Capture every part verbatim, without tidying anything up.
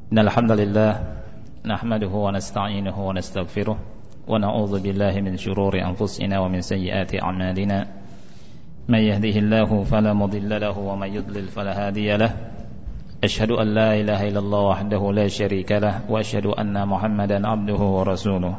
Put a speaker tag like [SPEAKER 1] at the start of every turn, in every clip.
[SPEAKER 1] Innal hamdalillah nahmaduhu wa nasta'inuhu wa nastaghfiruh wa na'udzu billahi min shururi anfusina wa min sayyiati a'malina. May yahdihillahu fala mudilla lahu wa may yudlil fala hadiya lahu. Asyhadu an la ilaha illallah wahdahu la syarika lahu wa asyhadu anna Muhammadan 'abduhu wa rasuluh.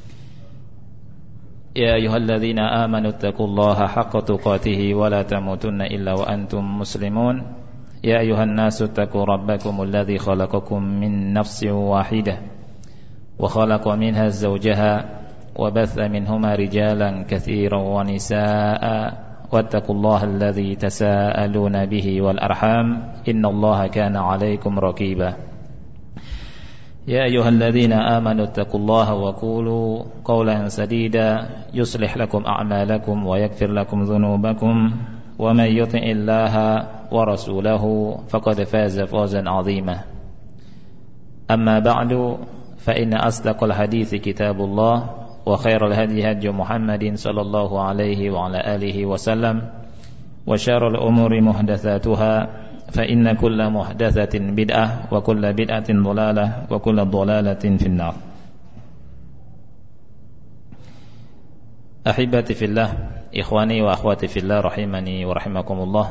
[SPEAKER 1] Ya ayyuhalladzina amanu taqullaha haqqa tuqatih wa la tamutunna illa wa antum muslimun. Ya ayuhan nasu taqu rabbakumul ladzi khalaqakum min nafsin wahidah wa khalaqa minha zawjaha wa batha minhuma rijalan katsiran wa nisaa'a wattaqullaha alladzi tasaaluna bihi wal arham innallaha kana 'alaikum raqiba. Ya ayyuhalladzina amanu taqullaha wa qulu qawlan sadida yuslih lakum a'malakum wa yaghfir lakum dhunubakum wa may yuti'illaha wa rasulahu faqad faza fawzan 'azima. Amma ba'du fa inna asdaqal hadithi kitabullah wa khairal hadi hadi Muhammadin sallallahu alaihi wa ala alihi wa sallam wa syarrul umuri muhdatsatuha fa inna kulla muhdatsatin bid'ah wa kulla bid'atin dhalalah wa kulla dhalalatin finnar. Ahibati fillah, ikhwani wa akhwati fillah rahimani wa rahimakumullah.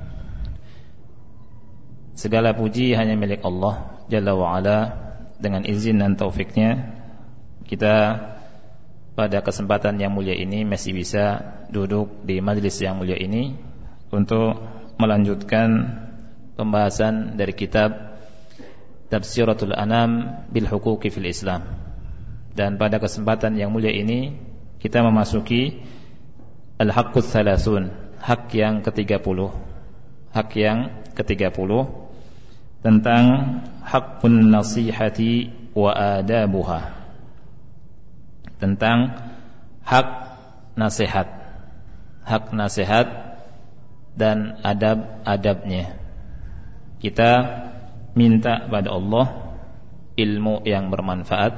[SPEAKER 1] Segala puji hanya milik Allah Jalla wa'ala. Dengan izin dan taufiknya, kita pada kesempatan yang mulia ini masih bisa duduk di majlis yang mulia ini untuk melanjutkan pembahasan dari kitab Tafsiratul Anam bil Huquqi fil Islam. Dan pada kesempatan yang mulia ini kita memasuki Al-Haqqus Thalathun, hak yang ketiga puluh. Hak yang ketiga puluh tentang haqqun nasihati wa adabuha, tentang hak nasihat, hak nasihat dan adab-adabnya. Kita minta pada Allah ilmu yang bermanfaat,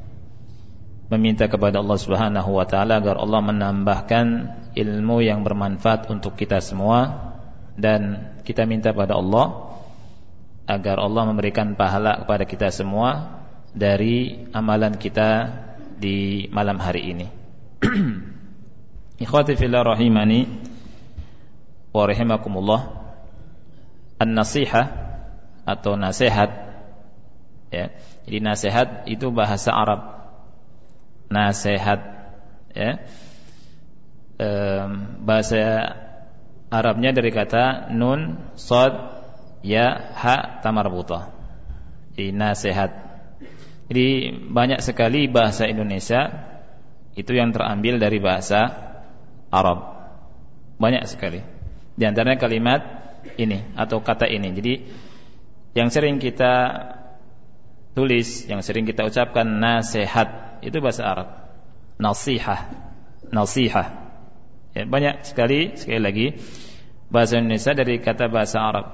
[SPEAKER 1] meminta kepada Allah Subhanahu wa taala agar Allah menambahkan ilmu yang bermanfaat untuk kita semua, dan kita minta pada Allah agar Allah memberikan pahala kepada kita semua dari amalan kita di malam hari ini. Ikhwati fillah rahimani wa rahimakumullah. An-nasihah atau nasihat, ya. Jadi nasihat itu bahasa Arab. Nasihat, ya. E, bahasa Arabnya dari kata nun, shad, ya, ha, tamarbutah. Jadi nasihat. Jadi banyak sekali bahasa Indonesia itu yang terambil dari bahasa Arab. Banyak sekali. Di antaranya kalimat ini atau kata ini. Jadi yang sering kita tulis, yang sering kita ucapkan nasihat itu bahasa Arab. Nasihah, nasihah. Ya, banyak sekali, sekali lagi bahasa Indonesia dari kata bahasa Arab.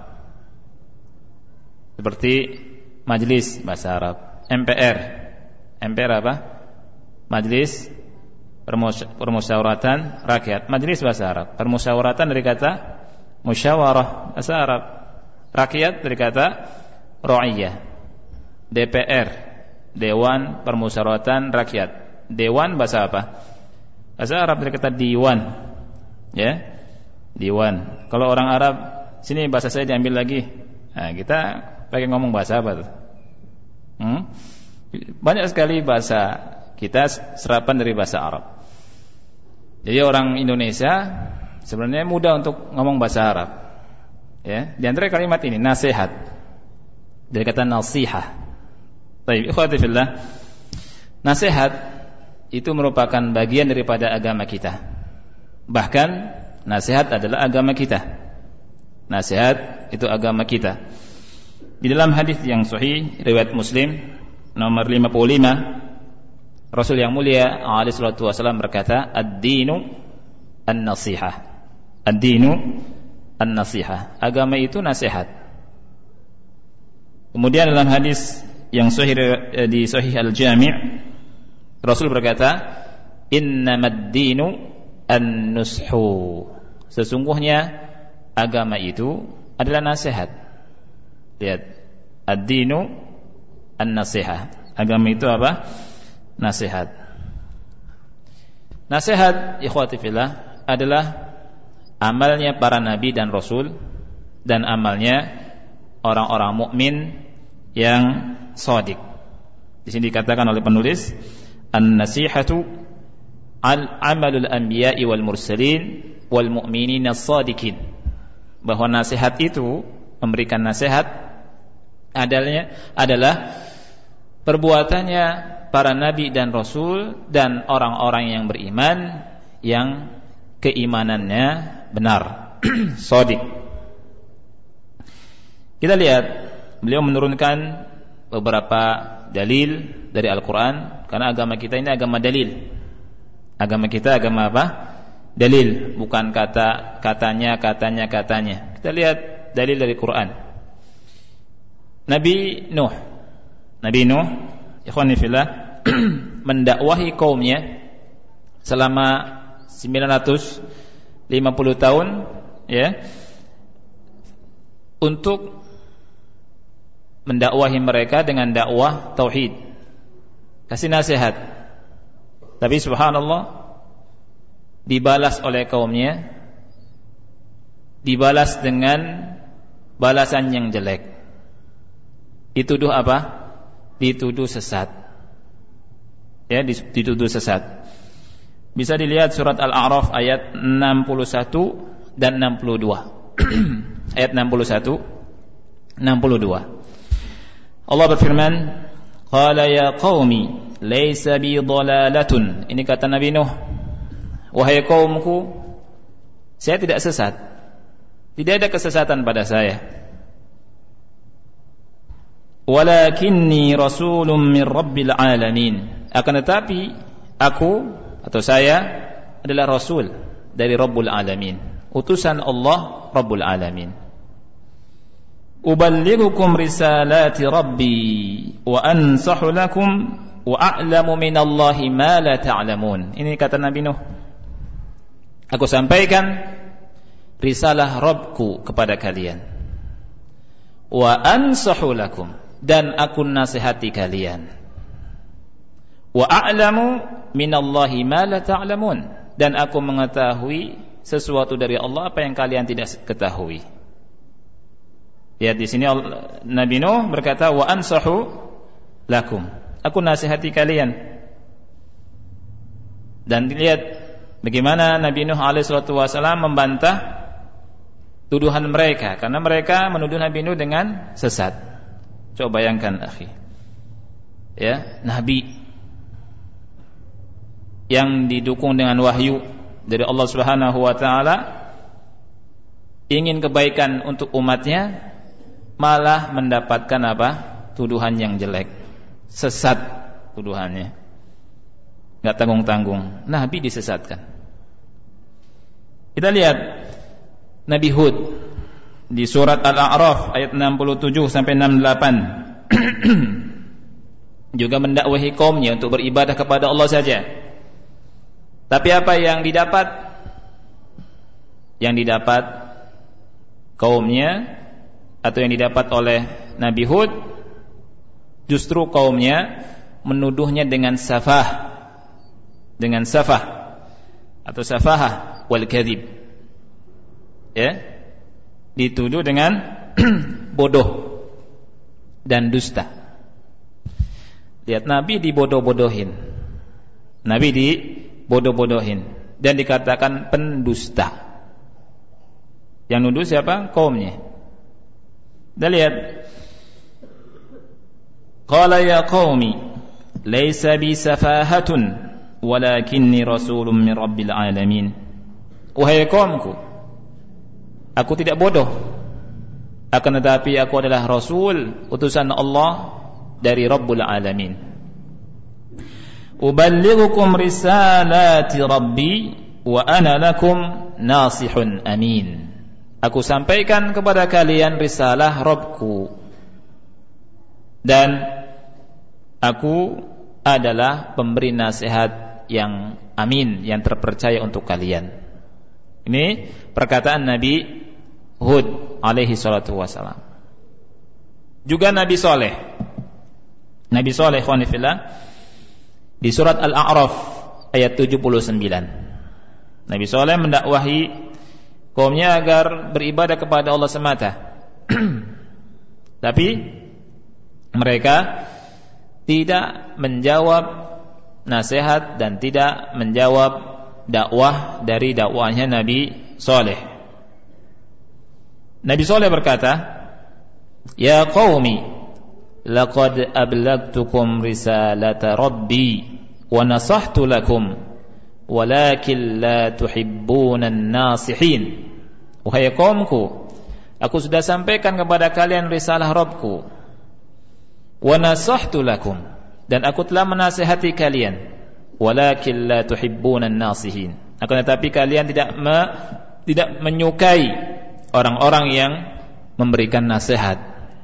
[SPEAKER 1] Seperti majlis bahasa Arab, M P R. M P R apa? Majlis Permusyawaratan Rakyat. Majlis bahasa Arab. Permusyawaratan dari kata musyawarah bahasa Arab. Rakyat dari kata ra'iyah. D P R, Dewan Permusyawaratan Rakyat. Dewan bahasa apa? Bahasa Arab dari kata diwan. Ya, diwan. Kalau orang Arab, sini bahasa saya diambil lagi. Nah, kita pakai ngomong bahasa apa tuh? Hmm? Banyak sekali bahasa kita serapan dari bahasa Arab. Jadi orang Indonesia sebenarnya mudah untuk ngomong bahasa Arab. Ya, di antara kalimat ini nasihat dari kata nasihah. Baik, ikhwati fillah. Nasihat itu merupakan bagian daripada agama kita. Bahkan nasihat adalah agama kita. Nasihat itu agama kita. Di dalam hadis yang sahih riwayat Muslim nomor lima puluh lima, Rasul yang mulia alaihi salatu wasallam berkata, ad-dinu an-nasihah. Ad-dinu an-nasihah. Agama itu nasihat. Kemudian dalam hadis yang sahih di Sahih Al-Jami', Rasul berkata, innamad-dinu an-nushu. Sesungguhnya agama itu adalah nasihat. Lihat, ad-dinu an-nasihah. Agama itu apa? Nasihat. Nasihat, ikhwati fillah, adalah amalnya para nabi dan rasul dan amalnya orang-orang mukmin yang shadiq. Di sini dikatakan oleh penulis, an-nasihatu al-amalul anbiya'i wal mursalin wal mu'minina as-shadiqin. Bahwa nasihat itu, memberikan nasihat adalah adalah perbuatannya para nabi dan rasul dan orang-orang yang beriman yang keimanannya benar, shadiq. Kita lihat beliau menurunkan beberapa dalil dari Al-Quran, karena agama kita ini agama dalil. Agama kita agama apa? Dalil, bukan kata katanya katanya katanya. Kita lihat dalil dari Quran. Nabi Nuh, Nabi Nuh, ikhwani fillah, mendakwahi kaumnya selama sembilan ratus lima puluh tahun, ya, untuk mendakwahi mereka dengan dakwah tauhid, kasih nasihat. Tapi subhanallah, dibalas oleh kaumnya, dibalas dengan balasan yang jelek. Dituduh apa? Dituduh sesat. Ya, dituduh sesat. Bisa dilihat surat Al-A'raf ayat enam puluh satu dan enam puluh dua. Ayat enam puluh satu, enam puluh dua. Allah berfirman, qala ya qaumi laysa bi dhalalatun. Ini kata Nabi Nuh, wahai kaumku, saya tidak sesat, tidak ada kesesatan pada saya. Walakinni rasulun min rabbil alamin. Akan tetapi aku atau saya adalah rasul dari Rabbul Alamin, utusan Allah Rabbul Alamin. Uballighukum risalati Rabbi wa ansahu lakum wa a'lamu minallahi ma la ta'lamun. Ini kata Nabi Nuh, aku sampaikan risalah Rabbku kepada kalian, wa ansahu lakum, dan aku nasihati kalian, wa a'lamu minallahi ma la ta'lamun, dan aku mengetahui sesuatu dari Allah apa yang kalian tidak ketahui. Lihat di sini Nabi Nuh berkata, wa ansahu lakum, aku nasihati kalian. Dan lihat bagaimana Nabi Nuh alaihi salatu wasallam membantah tuduhan mereka, karena mereka menuduh Nabi Nuh dengan sesat. Coba bayangkan, akhi, ya, Nabi yang didukung dengan wahyu dari Allah Subhanahu wa taala, ingin kebaikan untuk umatnya, malah mendapatkan apa? Tuduhan yang jelek, sesat tuduhannya, enggak tanggung-tanggung. Nabi disesatkan. Kita lihat Nabi Hud di surat Al-A'raf ayat enam puluh tujuh sampai enam puluh delapan. Juga mendakwahi kaumnya untuk beribadah kepada Allah saja. Tapi apa yang didapat? Yang didapat kaumnya, atau yang didapat oleh Nabi Hud, justru kaumnya menuduhnya dengan safah, dengan safah atau safahah wal kadhib, ya, dituduh dengan bodoh dan dusta. Lihat, Nabi dibodoh-bodohin, Nabi dibodoh-bodohin dan dikatakan pendusta. Yang nuduh siapa? Kaumnya. Dan lihat, qala ya qaumi laysa bi safahatun walakinni rasulun min rabbil alamin. Wahai kaumku, aku tidak bodoh, akan tetapi aku adalah rasul, utusan Allah dari Rabbul Alamin. Uballighukum risalati Rabbi wa ana lakum nasihun amin. Aku sampaikan kepada kalian risalah Rabbku, dan aku adalah pemberi nasihat yang amin, yang terpercaya untuk kalian. Ini perkataan Nabi Hud alaihi salatu wasalam. Juga Nabi Saleh Nabi Saleh ikhwani fillah di surat Al-A'raf ayat tujuh puluh sembilan. Nabi Saleh mendakwahi kaumnya agar beribadah kepada Allah semata. Tapi mereka tidak menjawab nasihat dan tidak menjawab dakwah dari dakwahnya Nabi Saleh. Nabi Saleh berkata, "Ya qaumi, laqad ablagtukum risalata rabbi wa nasahtu lakum walakin la tuhibbuna an-nasihin." Wahai kaumku, aku sudah sampaikan kepada kalian risalah Rabbku, wa nasahtu lakum, dan aku telah menasihati kalian, walakin la tuhibbuna an-nasihin, akan tetapi kalian tidak me, tidak menyukai orang-orang yang memberikan nasihat.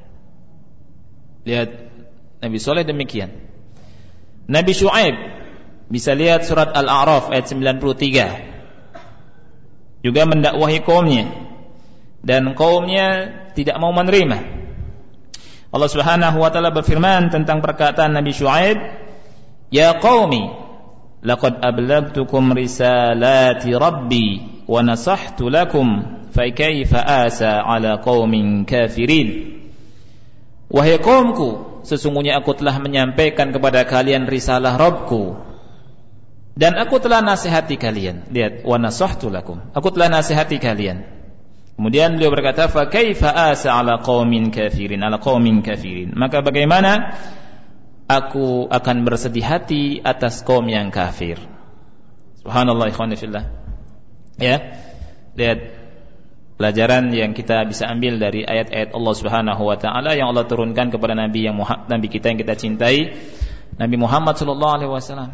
[SPEAKER 1] Lihat Nabi Saleh demikian. Nabi Syuaib, bisa lihat surat Al-A'raf ayat sembilan puluh tiga, juga mendakwahi kaumnya dan kaumnya tidak mau menerima. Allah Subhanahu wa taala berfirman tentang perkataan Nabi Syuaib, "Ya qaumi, laqad ablagtukum risalati rabbi wa nasahtu lakum, fa kaifa asa ala qaumin kafirin." Wahai kaumku, sesungguhnya aku telah menyampaikan kepada kalian risalah Rabbku dan aku telah nasihati kalian. Lihat, wa nasahtu lakum, aku telah nasihati kalian. Kemudian beliau berkata, fa kaifa asa ala qaumin kafirin, ala qaumin kafirin, maka bagaimana aku akan bersedih hati atas kaum yang kafir. Subhanallah ikhwan fillah. Ya, lihat pelajaran yang kita bisa ambil dari ayat-ayat Allah Subhanahu wa taala yang Allah turunkan kepada nabi yang nabi kita yang kita cintai, Nabi Muhammad sallallahu alaihi wasallam.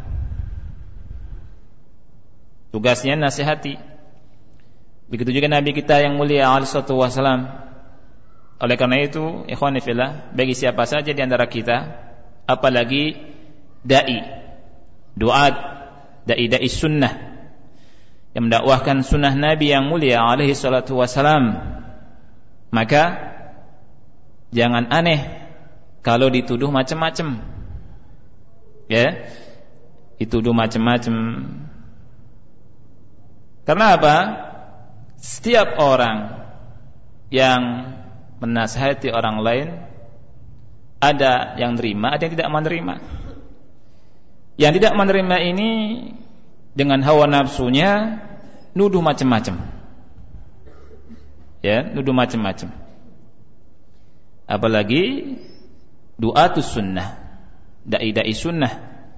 [SPEAKER 1] Tugasnya nasihati. Begitu juga nabi kita yang mulia alaihi salatu wasallam. Oleh karena itu, ikhwani fillah, bagi siapa saja di antara kita, apalagi dai, duat, dai-dai sunnah yang mendakwahkan sunnah Nabi yang mulia alaihi salatu wasalam, maka jangan aneh kalau dituduh macam-macam. Ya, dituduh macam-macam. Karena apa? Setiap orang yang menasihati orang lain, ada yang menerima, ada yang tidak menerima. Yang tidak menerima ini dengan hawa nafsunya nuduh macam-macam. Ya, nuduh macam-macam. Apalagi du'atus sunnah, dai-dai sunnah.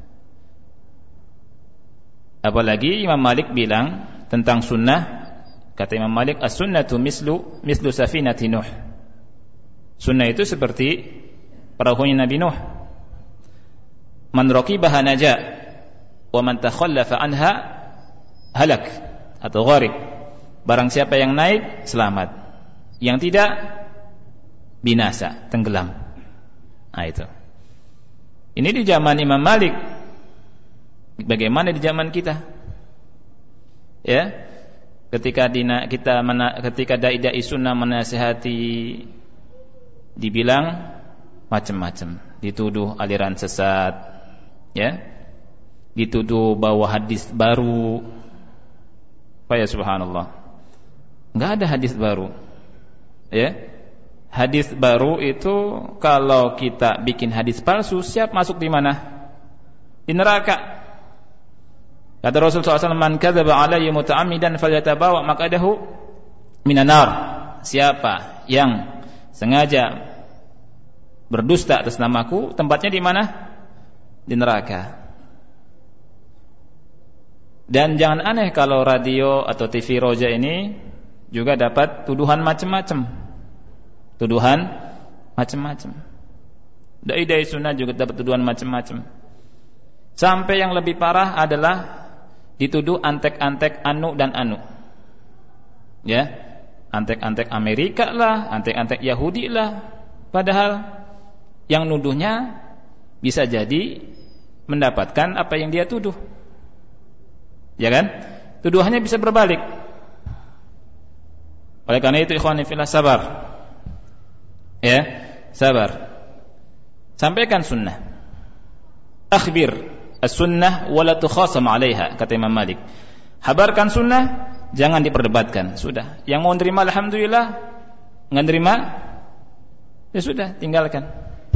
[SPEAKER 1] Apalagi Imam Malik bilang tentang sunnah, kata Imam Malik, as-sunnatu mislu mislu safinati Nuh. Sunnah itu seperti perahunya Nabi Nuh. Man raqibaha naja, wa man takhallafa anha halak atau gharib. Barang siapa yang naik selamat, yang tidak binasa, tenggelam. Nah itu. Ini di zaman Imam Malik. Bagaimana di zaman kita? Ya. Ketika dina, kita mena, ketika dai-dai sunnah menasihati, dibilang macam-macam, dituduh aliran sesat, ya, dituduh bawa hadis baru. Apa ya, subhanallah, nggak ada hadis baru, ya. Hadis baru itu kalau kita bikin hadis palsu, siap masuk di mana? Di neraka. Kata Rasulullah shallallahu alaihi wasallam, "Man kadzaba alayya muta'ammidan falyatabawa maq'adahu minan nar." Siapa yang sengaja berdusta atas namaku, tempatnya di mana? Di neraka. Dan jangan aneh kalau radio atau T V Roja ini juga dapat tuduhan macam-macam. Tuduhan macam-macam. Dai-dai sunnah juga dapat tuduhan macam-macam. Sampai yang lebih parah adalah dituduh antek-antek anu dan anu. Ya, antek-antek Amerika lah, antek-antek Yahudi lah. Padahal yang nuduhnya bisa jadi mendapatkan apa yang dia tuduh. Ya kan? Tuduhannya bisa berbalik. Oleh karena itu ikhwani fillah, sabar. Ya, sabar. Sampaikan sunnah. akhbir as-sunnah wa la tukhasam 'alaiha, kata Imam Malik. Habarkan sunnah, jangan diperdebatkan. Sudah. Yang mau terima alhamdulillah, enggak terima ya sudah, tinggalkan.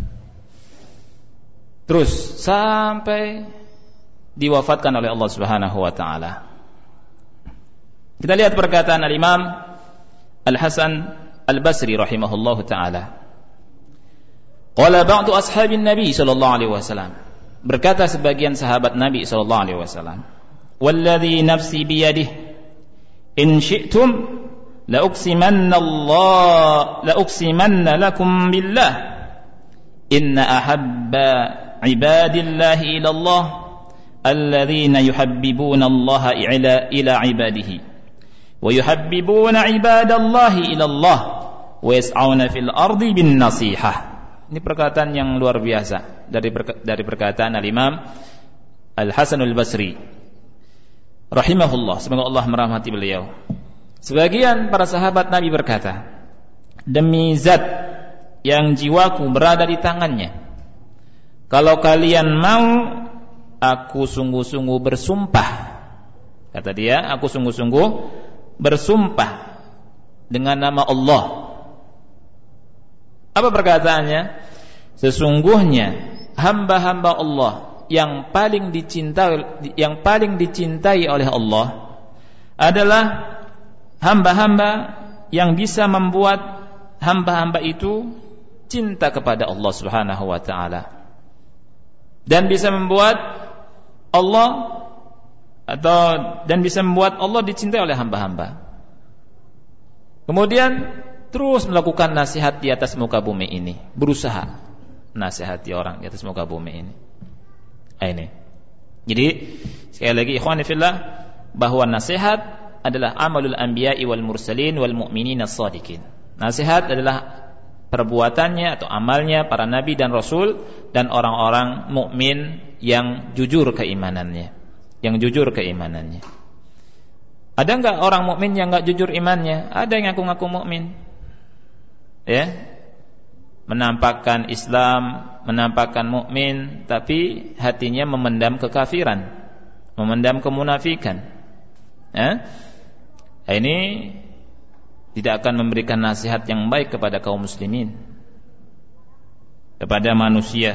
[SPEAKER 1] Terus sampai diwafatkan oleh Allah Subhanahu wa taala. Kita lihat perkataan Al-Imam Al-Hasan Al-Basri rahimahullahu taala. Qala ba'du ashabin Nabi sallallahu alaihi wasallam. Berkata sebagian sahabat Nabi sallallahu alaihi wasallam, "Walladzi nafsi biyadihi in syi'tum la uqsimanna Allah la uqsimanna lakum billah inna ahabba ibadillahi ila Allah alladzina yuhabbibuna Allah ila ila ibadihi wa yuhabbibuna ibadallahi ila Allah wa yas'auna fil ardi bin nasihah." Ini perkataan yang luar biasa dari dari perkataan Al-Imam Al-Hasan Al-Basri rahimahullah, semoga Allah merahmati beliau. Sebagian para sahabat Nabi berkata, "Demi zat yang jiwaku berada di tangannya, kalau kalian mau, aku sungguh-sungguh bersumpah," kata dia, "aku sungguh-sungguh bersumpah dengan nama Allah." Apa perkataannya? Sesungguhnya hamba-hamba Allah yang paling dicintai yang paling dicintai oleh Allah adalah hamba-hamba yang bisa membuat hamba-hamba itu cinta kepada Allah Subhanahu wa taala dan bisa membuat Allah atau dan bisa membuat Allah dicintai oleh hamba-hamba. Kemudian terus melakukan nasihat di atas muka bumi ini, berusaha nasihati orang di atas muka bumi ini. Ini. Jadi sekali lagi ikhwani fillah, bahwa nasihat adalah amalul anbiya'i wal mursalin wal mu'minina shadiqin. Nasihat adalah perbuatannya atau amalnya para nabi dan rasul dan orang-orang mukmin yang jujur keimanannya, yang jujur keimanannya. Ada enggak orang mukmin yang enggak jujur imannya? Ada yang ngaku-ngaku mukmin, ya, menampakkan Islam, menampakkan mukmin, tapi hatinya memendam kekafiran, memendam kemunafikan. Ya? Ini tidak akan memberikan nasihat yang baik kepada kaum muslimin, kepada manusia.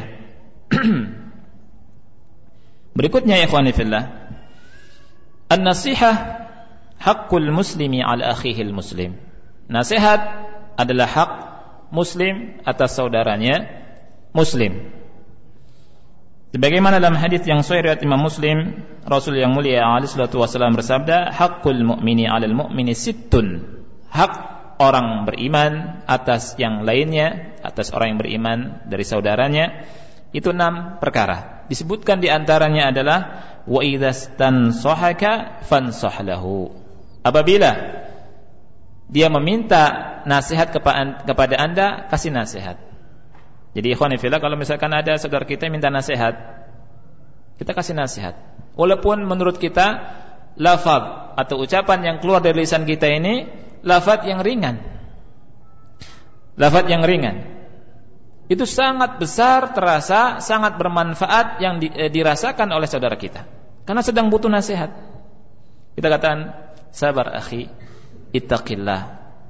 [SPEAKER 1] Berikutnya ya ikhwani fillah, an-nasihah haqqul muslimi ala akhihil muslim. Nasihat adalah hak muslim atas saudaranya muslim. Sebagaimana dalam hadis yang sahih riwayat Imam Muslim, Rasul yang mulia alaihi salatu wasallam bersabda, haqqul mu'mini 'alal mu'mini sittun. Hak orang beriman atas yang lainnya, atas orang yang beriman dari saudaranya, itu enam perkara. Disebutkan di antaranya adalah wa idzastansahaka fansah lahu. Apabila dia meminta nasihat kepada Anda, kasih nasihat. Jadi ikhwan fillah, kalau misalkan ada saudara kita minta nasihat, kita kasih nasihat. Walaupun menurut kita lafaz atau ucapan yang keluar dari lisan kita ini lafaz yang ringan, lafaz yang ringan, itu sangat besar terasa, sangat bermanfaat yang di, eh, dirasakan oleh saudara kita, karena sedang butuh nasihat. Kita katakan, sabar akhi, ittaqillah,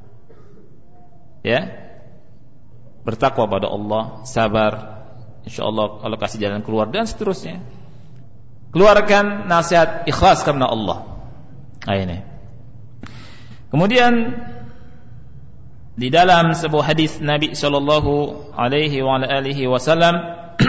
[SPEAKER 1] ya, bertakwa pada Allah, sabar, insyaallah Allah kasih jalan keluar, dan seterusnya. Keluarkan nasihat ikhlas karena Allah. Nah, ini. Kemudian di dalam sebuah hadis Nabi sallallahu alaihi wa alihi wasallam,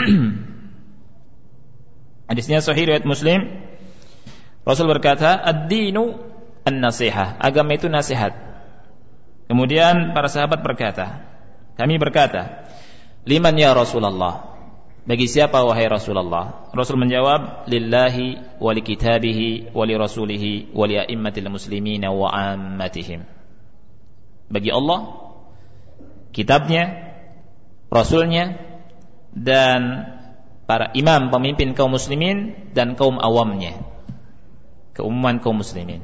[SPEAKER 1] hadisnya sahih riwayat Muslim, Rasul berkata, ad-dinu an-nasihah, agama itu nasihat. Kemudian para sahabat berkata, kami berkata, liman ya Rasulullah, bagi siapa wahai Rasulullah? Rasul menjawab, lillahi wa li kitabihi wa li rasulihi wa li a'immatil muslimina wa ammatihim. Bagi Allah, kitabnya, rasulnya, dan para imam pemimpin kaum muslimin dan kaum awamnya, keumuman kaum muslimin.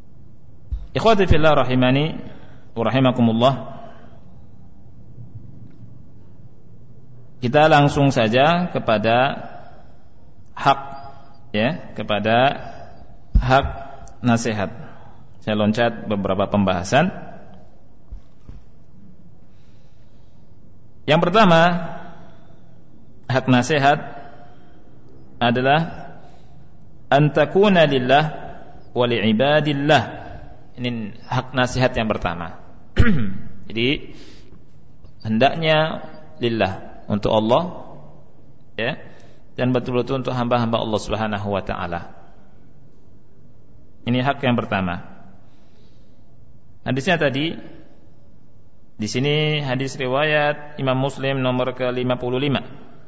[SPEAKER 1] Ikhwati fillah rahimani wa rahimakumullah. kita langsung saja kepada hak, ya, kepada hak nasihat. Saya loncat beberapa pembahasan. Yang pertama, hak nasihat adalah antakuna lillah wa li'ibadillah. Ini hak nasihat yang pertama. Jadi hendaknya lillah, untuk Allah, ya, dan betul-betul untuk hamba-hamba Allah Subhanahu wa taala. Ini hak yang pertama. Hadisnya tadi di sini hadis riwayat Imam Muslim nomor ke lima puluh lima.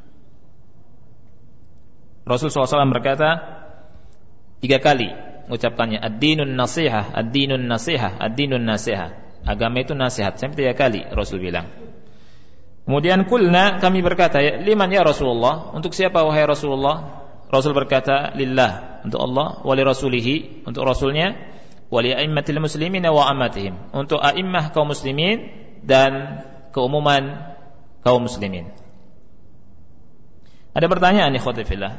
[SPEAKER 1] Rasul sallallahu alaihi wasallam berkata tiga kali mengucapkannya, ad-dinun nasihah, ad-dinun nasihah, ad-dinun nasihah. Agama itu nasihat. Sampai tiga kali Rasul bilang. Kemudian kulna, kami berkata, liman ya Rasulullah, untuk siapa wahai Rasulullah? Rasul berkata, lillah, untuk Allah, wali rasulihi, untuk rasulnya, wali a'immatil muslimin wa amatihim, untuk a'immah kaum muslimin dan keumuman kaum muslimin. Ada pertanyaan ikhwati fillah.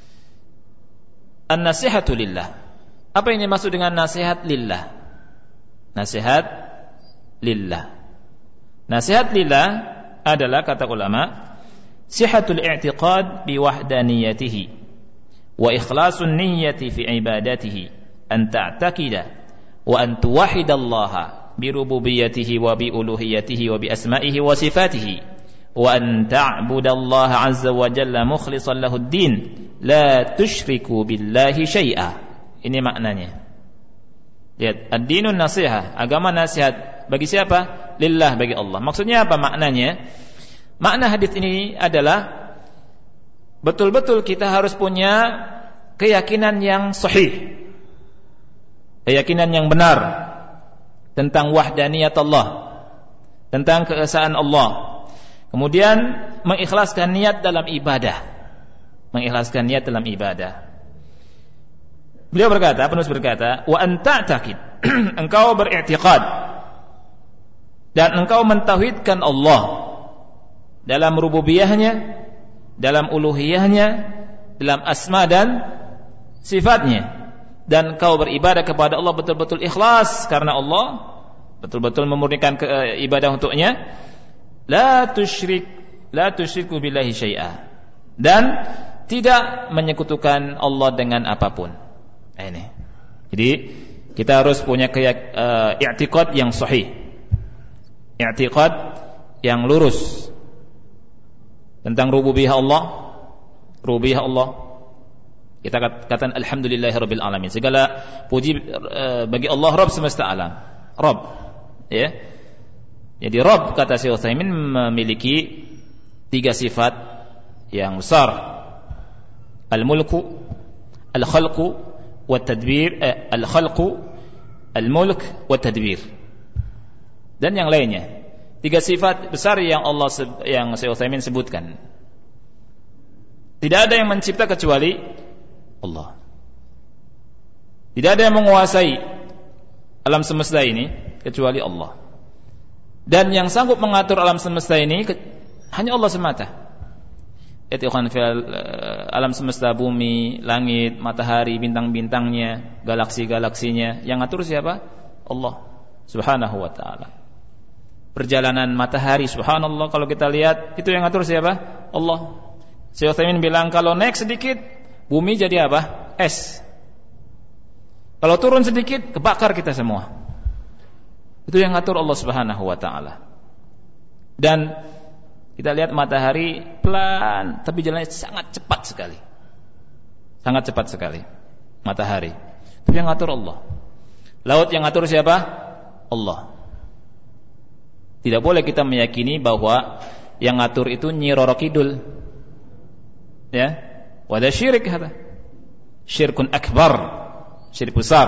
[SPEAKER 1] An-nasihatu lillah. Apa yang dimaksud dengan nasihat lillah? Nasihat lillah. Nasihat lillah adalah, kata ulama, sihatul i'tiqad bi wahdaniyatihi wa ikhlasun niyyati fi ibadatihi, an ta'taqida wa an tuwahhidallaha bi rububiyyatihi wa bi uluhiyyatihi wa bi asma'ihi wa sifatihi wa an ta'budallaha 'azza wa jalla mukhlishan lahu ad-din la tusyriku billahi syai'a. Ini maknanya. Lihat, ad-dinun nasihah, agama nasihat bagi siapa? Lillah, bagi Allah. Maksudnya apa maknanya? Makna hadis ini adalah betul-betul kita harus punya keyakinan yang sahih, keyakinan yang benar tentang wahdaniyat Allah, tentang keesaan Allah. Kemudian mengikhlaskan niat dalam ibadah, mengikhlaskan niat dalam ibadah. Beliau berkata, penulis berkata, wa anta ta'taqid, engkau beriktikad dan engkau mentauhidkan Allah dalam rububiyahnya, dalam uluhiyahnya, dalam asma dan sifatnya, dan engkau beribadah kepada Allah betul-betul ikhlas karena Allah, betul-betul memurnikan ke, ibadah untuknya. La tusyrik, la tusyriku billahi syai'a, dan tidak menyekutukan Allah dengan apapun. Ini. Jadi kita harus punya uh, i'tiqad yang sahih, i'tiqad yang lurus tentang rububiyah Allah, rububiyah Allah. Kita katakan alhamdulillahirabbil alamin. Segala puji uh, bagi Allah Rabb semesta alam. Rabb, ya. Jadi Rabb, kata Syekh Utsaimin, memiliki tiga sifat yang besar. Al-mulku, al-khalqu, wat-tadbir, eh, al-khalqu, al-mulk, wat-tadbir. Dan yang lainnya. Tiga sifat besar yang Allah yang Syekh Utsaimin sebutkan. Tidak ada yang mencipta kecuali Allah. Tidak ada yang menguasai alam semesta ini kecuali Allah. Dan yang sanggup mengatur alam semesta ini hanya Allah semata. Etiqan fil alam semesta, bumi, langit, matahari, bintang-bintangnya, galaksi-galaksinya, yang ngatur siapa? Allah Subhanahu wa taala. Perjalanan matahari, subhanallah, kalau kita lihat itu yang ngatur siapa? Allah. Syekh Utsaimin bilang kalau naik sedikit bumi jadi apa? Es. Kalau turun sedikit kebakar kita semua. Itu yang ngatur Allah Subhanahu wa taala. Dan kita lihat matahari pelan, tapi jalannya sangat cepat sekali. Sangat cepat sekali matahari. Itu yang ngatur Allah. Laut yang ngatur siapa? Allah. Tidak boleh kita meyakini bahwa yang ngatur itu Nyi Roro Kidul. Ya, wada syirik hada. Syirkun akbar, syirik besar.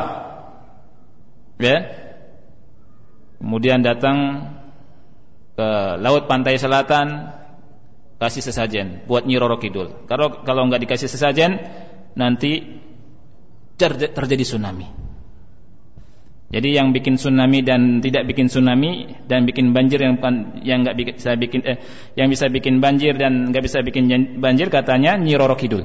[SPEAKER 1] Ya. Kemudian datang ke laut pantai selatan, kasih sesajen buat Nyi Roro Kidul. Kalau kalau enggak dikasih sesajen, nanti terjadi tsunami. Jadi yang bikin tsunami dan tidak bikin tsunami, dan bikin banjir yang yang nggak bisa bikin eh, yang bisa bikin banjir dan nggak bisa bikin banjir, katanya Nyi Roro Kidul.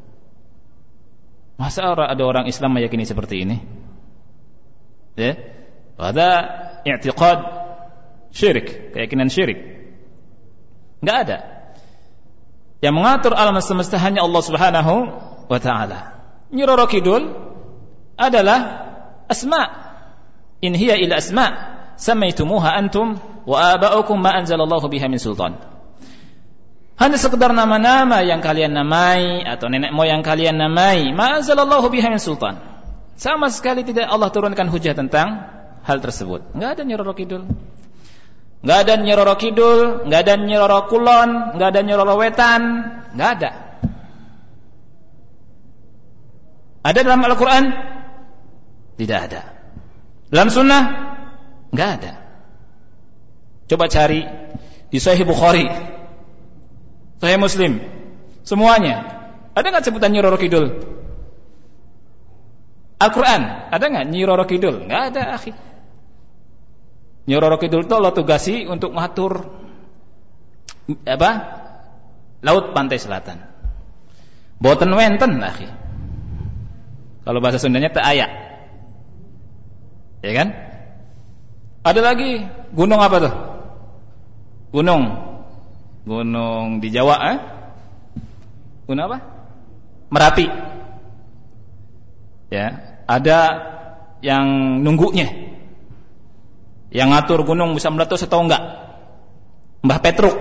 [SPEAKER 1] Masa ada orang Islam meyakini seperti ini? Ya, ada i'tiqad syirik, keyakinan syirik. Nggak ada. Yang mengatur alam semesta hanya Allah Subhanahu wa Ta'ala. Nyi Roro Kidul adalah asma'. In hiya illa asma' samaitumuha antum wa aba'ukum ma anzalallahu biha min sultan. Hanya sekedar nama-nama yang kalian namai atau nenek moyang kalian namai, ma anzalallahu biha min sultan. Sama sekali tidak Allah turunkan hujah tentang hal tersebut. Enggak ada Nyi Roro Kidul. Enggak ada Nyi Roro Kidul, enggak ada Nyi Roro Kulon, enggak ada Nyi Roro Wetan, enggak ada. Ada dalam Al-Qur'an? Tidak ada. Dalam sunnah? Enggak ada. Coba cari di Sahih Bukhari, Sahih Muslim, semuanya. Ada enggak sebutan Nyi Roro Kidul? Al-Quran, ada enggak Nyi Roro Kidul? Enggak ada, akhi. Nyi Roro Kidul itu Allah tugasi untuk mengatur apa? Laut pantai selatan. Boten wenten, akhi. Kalau bahasa Sundanya teu aya. Ya kan? Ada lagi gunung apa tuh? Gunung Gunung di Jawa, eh? Gunung apa? Merapi. Ya, ada yang nunggunya, yang ngatur gunung bisa meletus atau enggak. Mbah Petruk.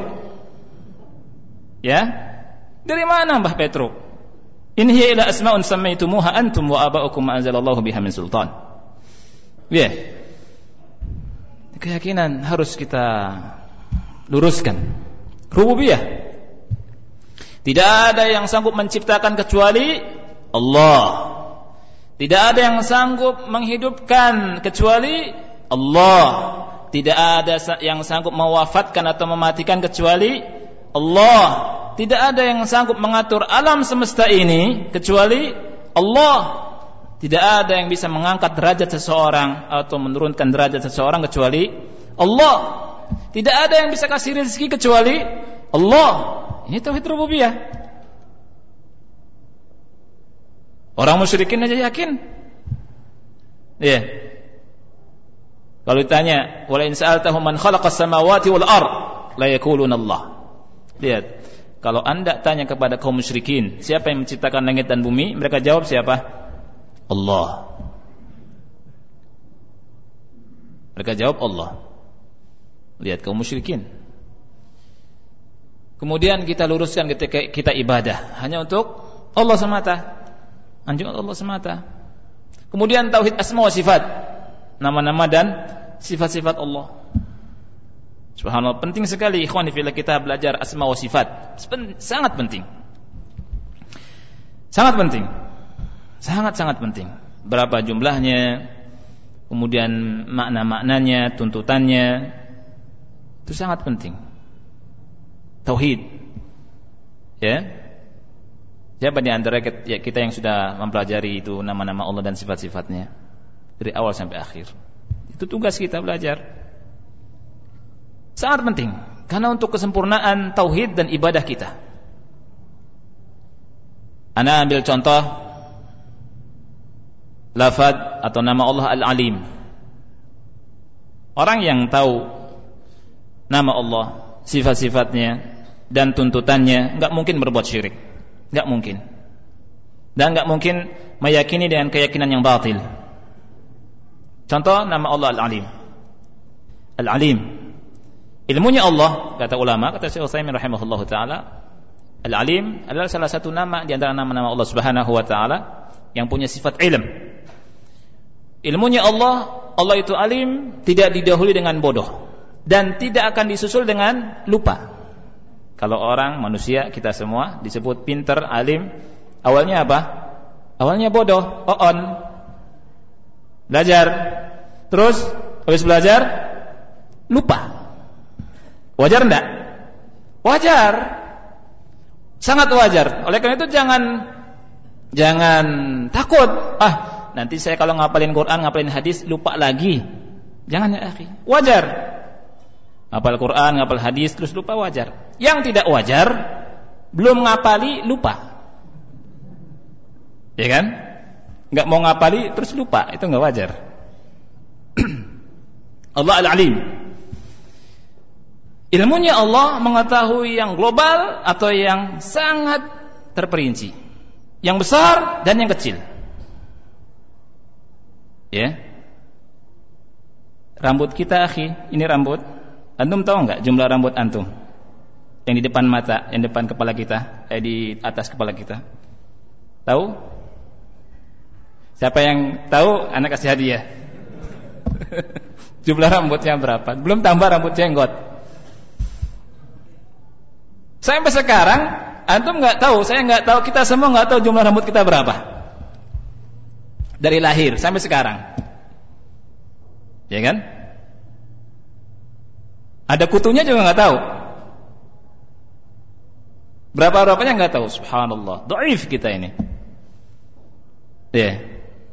[SPEAKER 1] Ya? Dari mana Mbah Petruk? In hiya illa asma'un sammaitumuha antum wa aba'ukum ma anzalallahu biha min sultan. Ya, yeah. Keyakinan harus kita luruskan. Rububiyah, tidak ada yang sanggup menciptakan kecuali Allah. Tidak ada yang sanggup menghidupkan kecuali Allah. Tidak ada yang sanggup mewafatkan atau mematikan kecuali Allah. Tidak ada yang sanggup mengatur alam semesta ini kecuali Allah. Tidak ada yang bisa mengangkat derajat seseorang atau menurunkan derajat seseorang kecuali Allah. Tidak ada yang bisa kasih rezeki kecuali Allah. Ini tauhid rububiyah. Orang musyrikin aja yakin. Ya. Yeah. Kalau ditanya, "Wala in sa'altahum man khalaqas samawati wal ard, la yaquluna Allah." Lihat, kalau Anda tanya kepada kaum musyrikin, siapa yang menciptakan langit dan bumi? Mereka jawab siapa? Allah. Mereka jawab Allah. Lihat kaum musyrikin. Kemudian kita luruskan ketika kita ibadah hanya untuk Allah semata. Hanya Allah semata. Kemudian tauhid asma wa sifat, nama-nama dan sifat-sifat Allah. Subhanallah, penting sekali ikhwani fillah kita belajar asma wa sifat. Sangat penting. Sangat penting. Sangat-sangat penting. Berapa jumlahnya, kemudian makna-maknanya, tuntutannya, itu sangat penting. Tauhid. Ya. Siapa di antara kita yang sudah mempelajari itu nama-nama Allah dan sifat-sifatnya dari awal sampai akhir? Itu tugas kita belajar. Sangat penting karena untuk kesempurnaan tauhid dan ibadah kita. Ana ambil contoh lafaz atau nama Allah Al-Alim. Orang yang tahu nama Allah, sifat-sifatnya dan tuntutannya, enggak mungkin berbuat syirik. Enggak mungkin. Dan enggak mungkin meyakini dengan keyakinan yang batil. Contoh nama Allah Al-Alim. Al-Alim. Ilmunya Allah, kata ulama, kata Syekh Utsaimin rahimahullahu taala, Al-Alim adalah salah satu nama di antara nama-nama Allah Subhanahu wa taala yang punya sifat ilm. Ilmunya Allah, Allah itu alim, tidak didahului dengan bodoh dan tidak akan disusul dengan lupa. Kalau orang manusia kita semua disebut pinter, alim, awalnya apa? Awalnya bodoh, oon, belajar, terus habis belajar lupa. Wajar enggak? Wajar, sangat wajar. Oleh karena itu jangan jangan takut. Ah, nanti saya kalau ngapalin Quran, ngapalin hadis lupa lagi. Jangan ya akhi. Wajar. Ngapal Quran, ngapal hadis terus lupa, wajar. Yang tidak wajar, belum ngapali lupa. Ya kan? Enggak mau ngapali terus lupa, itu enggak wajar. Allah Al-Alim. Ilmunya Allah mengetahui yang global atau yang sangat terperinci, yang besar dan yang kecil. Ya. Rambut kita, akhi, ini rambut. Antum tahu enggak jumlah rambut antum? Yang di depan mata, yang depan kepala kita, eh di atas kepala kita. Tahu? Siapa yang tahu, anak kasih hadiah. Jumlah rambutnya berapa? Belum tambah rambut jenggot. Sampai sekarang antum nggak tahu, saya nggak tahu, kita semua nggak tahu jumlah rambut kita berapa. Dari lahir sampai sekarang. Ya kan? Ada kutunya juga nggak tahu. Berapa-berapanya nggak tahu. Subhanallah, dhaif kita ini. Ya.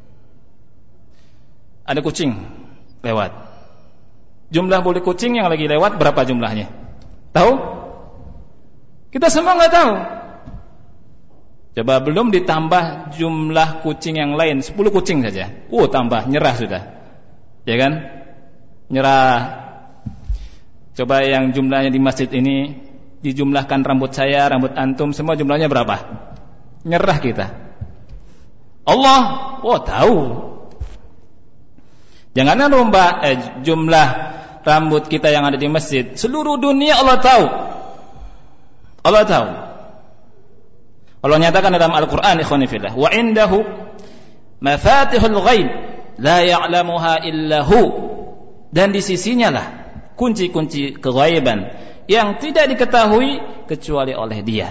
[SPEAKER 1] Ada kucing lewat. Jumlah bulu kucing yang lagi lewat berapa jumlahnya? Tahu? Kita semua nggak tahu. Coba belum ditambah jumlah kucing yang lain, sepuluh kucing saja. Oh, tambah, nyerah sudah. Ya kan? Nyerah. Coba yang jumlahnya di masjid ini dijumlahkan rambut saya, rambut antum, semua jumlahnya berapa? Nyerah kita. Allah, oh tahu. Janganlah lomba eh, jumlah rambut kita yang ada di masjid. Seluruh dunia Allah tahu. Allah tahu. Allah nyatakan dalam Al-Qur'an, ikhwani fillah, wa indahu mafatihul ghaib la ya'lamuha illa hu. Dan di sisinya lah kunci-kunci keghaiban yang tidak diketahui kecuali oleh Dia.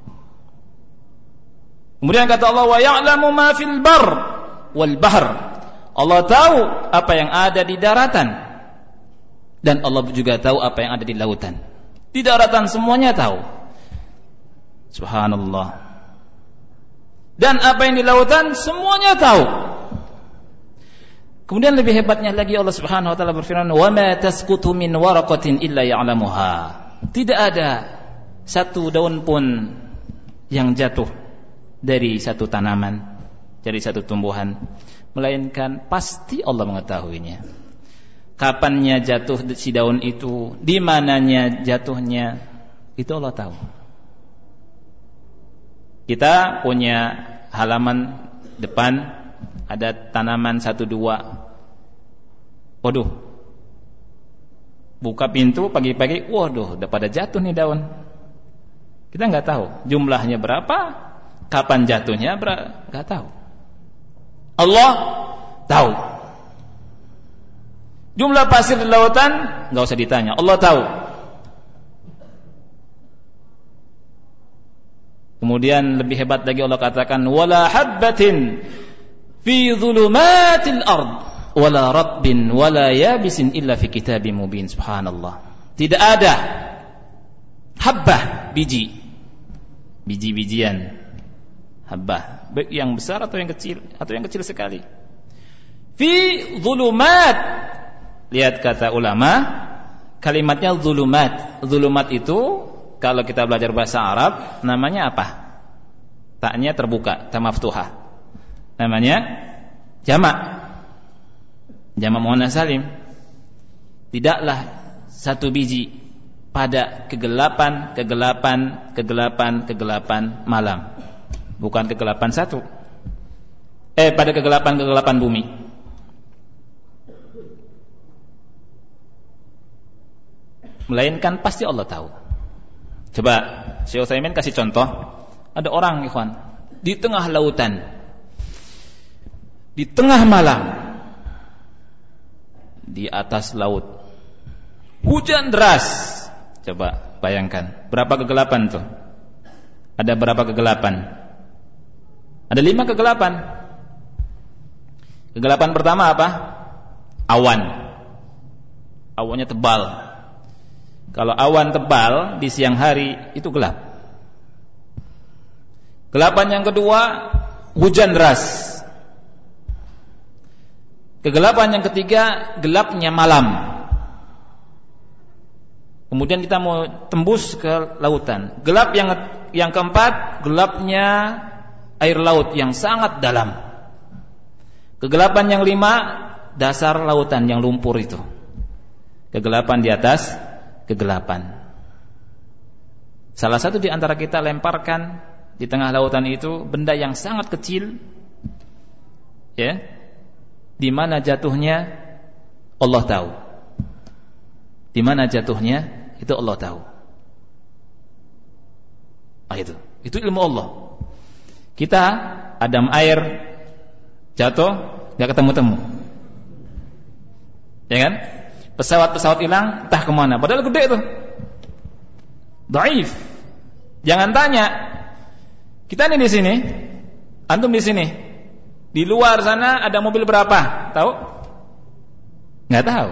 [SPEAKER 1] Kemudian kata Allah, wa ya'lamu ma fil bar wal bahr. Allah tahu apa yang ada di daratan, dan Allah juga tahu apa yang ada di lautan. Di daratan semuanya tahu. Subhanallah. Dan apa yang di lautan semuanya tahu. Kemudian lebih hebatnya lagi Allah Subhanahu wa taala berfirman, "Wa ma tasqutu min waraqatin illa ya'lamuha." Tidak ada satu daun pun yang jatuh dari satu tanaman, dari satu tumbuhan, melainkan pasti Allah mengetahuinya. Kapannya jatuh si daun itu, di mananya jatuhnya, itu Allah tahu. Kita punya halaman depan ada tanaman satu dua. Waduh, buka pintu pagi-pagi, waduh, udah pada jatuh nih daun. Kita nggak tahu jumlahnya berapa, kapan jatuhnya, berapa, nggak tahu. Allah tahu. Jumlah pasir di lautan nggak usah ditanya, Allah tahu. Kemudian lebih hebat lagi Allah katakan, wala habbatin fi dhulumatil ard wala rabbin wala yabisin illa fi kitabim mubin. Subhanallah. Tidak ada habbah, biji, biji-bijian, habbah, baik yang besar atau yang kecil, atau yang kecil sekali. Fi dhulumat. Lihat kata ulama, kalimatnya dhulumat. Dhulumat itu kalau kita belajar bahasa Arab namanya apa? Taknya terbuka, ta maftuhah. Namanya jamak. Jamak muannats salim. Tidaklah satu biji pada kegelapan, kegelapan, kegelapan, kegelapan malam. Bukan kegelapan satu. Eh pada kegelapan, kegelapan bumi. Melainkan pasti Allah tahu. Coba Syekh Utsaimin kasih contoh. Ada orang, ikhwan, di tengah lautan, di tengah malam, di atas laut, hujan deras. Coba bayangkan, berapa kegelapan tuh? Ada berapa kegelapan? Ada lima kegelapan. Kegelapan pertama apa? Awan. Awannya tebal. Kalau awan tebal di siang hari itu gelap. Kegelapan yang kedua, hujan deras. Kegelapan yang ketiga, gelapnya malam. Kemudian kita mau tembus ke lautan. Gelap yang yang keempat, gelapnya air laut yang sangat dalam. Kegelapan yang lima, dasar lautan yang lumpur itu. Kegelapan di atas kegelapan. Salah satu di antara kita lemparkan di tengah lautan itu benda yang sangat kecil, ya, di mana jatuhnya Allah tahu. Di mana jatuhnya itu Allah tahu. Ah, itu, itu ilmu Allah. Kita adam air jatuh, nggak ketemu-temu, ya kan? Pesawat-pesawat hilang, entah kemana. Padahal gede itu. Dhaif. Jangan tanya. Kita nih di sini, antum di sini. Di luar sana ada mobil berapa? Tahu? Nggak tahu.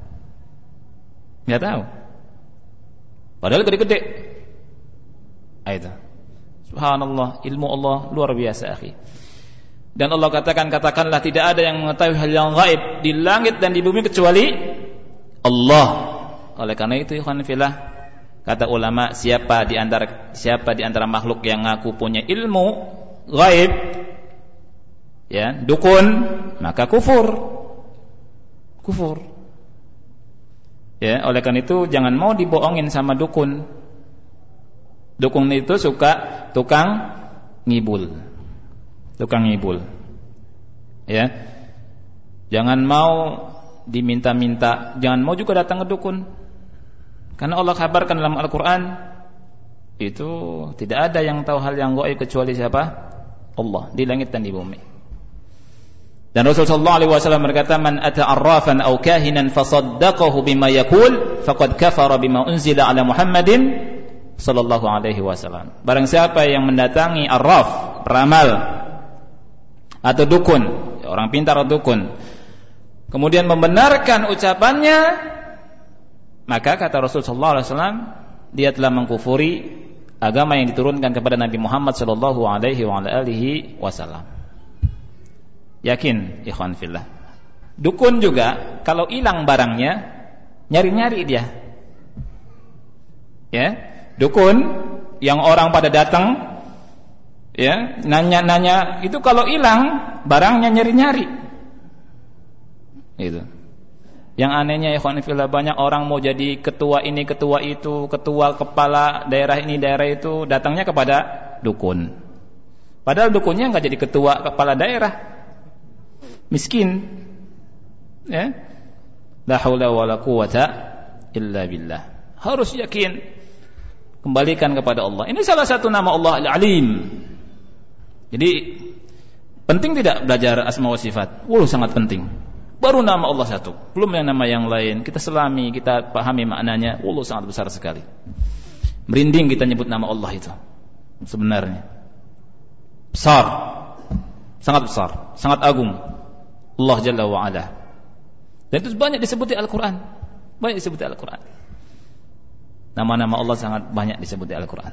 [SPEAKER 1] Nggak tahu. Padahal gede-gede. Itu. Subhanallah, ilmu Allah luar biasa, akhi. Dan Allah katakan, katakanlah tidak ada yang mengetahui hal yang gaib di langit dan di bumi kecuali Allah. Oleh karena itu, ikhwan fillah, kata ulama, siapa di antara siapa di antara makhluk yang ngaku punya ilmu gaib, ya, dukun, maka kufur. Kufur. Ya, oleh karena itu jangan mau dibohongin sama dukun. Dukun itu suka tukang ngibul. Tukang ngibul. Ya. Jangan mau diminta-minta, jangan mau juga datang ke dukun. Karena Allah kabarkan dalam Al-Qur'an, itu tidak ada yang tahu hal yang gaib kecuali siapa? Allah, di langit dan di bumi. Dan Rasulullah sallallahu alaihi wasallam berkata, "Man ata arrafan aw kahinan fasaddaqahu bima yaqul, faqad kafara bima unzila ala Muhammadin sallallahu alaihi wasallam." Barang siapa yang mendatangi arraf, peramal atau dukun, orang pintar atau dukun, kemudian membenarkan ucapannya, maka kata Rasulullah sallallahu alaihi wasallam, dia telah mengkufuri agama yang diturunkan kepada Nabi Muhammad sallallahu alaihi wasallam. Yakin, ikhwan fillah. Dukun juga kalau hilang barangnya, nyari-nyari dia. Ya, dukun yang orang pada datang, ya, nanya-nanya, itu kalau hilang barangnya nyari-nyari. Itu. Yang anehnya, ikhwan fillah, banyak orang mau jadi ketua ini, ketua itu, ketua kepala daerah ini, daerah itu, datangnya kepada dukun. Padahal dukunnya enggak jadi ketua kepala daerah. Miskin. Ya. La haula wala quwata illa billah. Harus yakin, kembalikan kepada Allah. Ini salah satu nama Allah Al-Alim. Jadi penting tidak belajar asma wa sifat? Wah, sangat penting. Baru nama Allah satu, belum yang nama yang lain. Kita selami, kita pahami maknanya. Wah, sangat besar sekali. Merinding kita nyebut nama Allah itu. Sebenarnya besar, sangat besar, sangat agung. Allah Jalla wa Ala. Dan itu banyak disebut di Al-Quran. Banyak disebut di Al-Quran. Nama-nama Allah sangat banyak disebut di Al-Quran.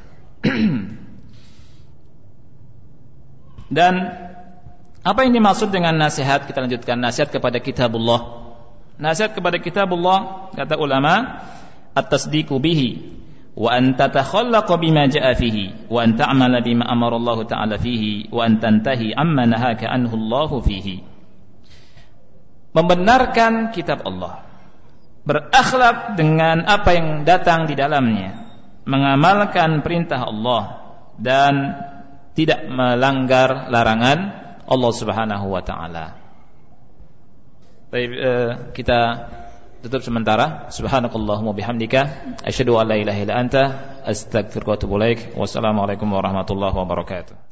[SPEAKER 1] Dan apa yang dimaksud dengan nasihat? Kita lanjutkan, nasihat kepada kitabullah. Nasihat kepada kitabullah, kata ulama, at-tasdiqu bihi wa an tatakhallaqa bima jaa fihi wa an ta'mala bima amara Allah ta'ala fihi wa an tantahi amma nahaka anhu Allah fihi. Membenarkan kitab Allah, berakhlak dengan apa yang datang di dalamnya, mengamalkan perintah Allah dan tidak melanggar larangan Allah Subhanahu wa taala. Baik, eh, kita tutup sementara. Subhanakallahumma bihamdika asyhadu an la ilaha illa anta astaghfiruka wa atubu ilaik. Wassalamualaikum warahmatullahi wabarakatuh.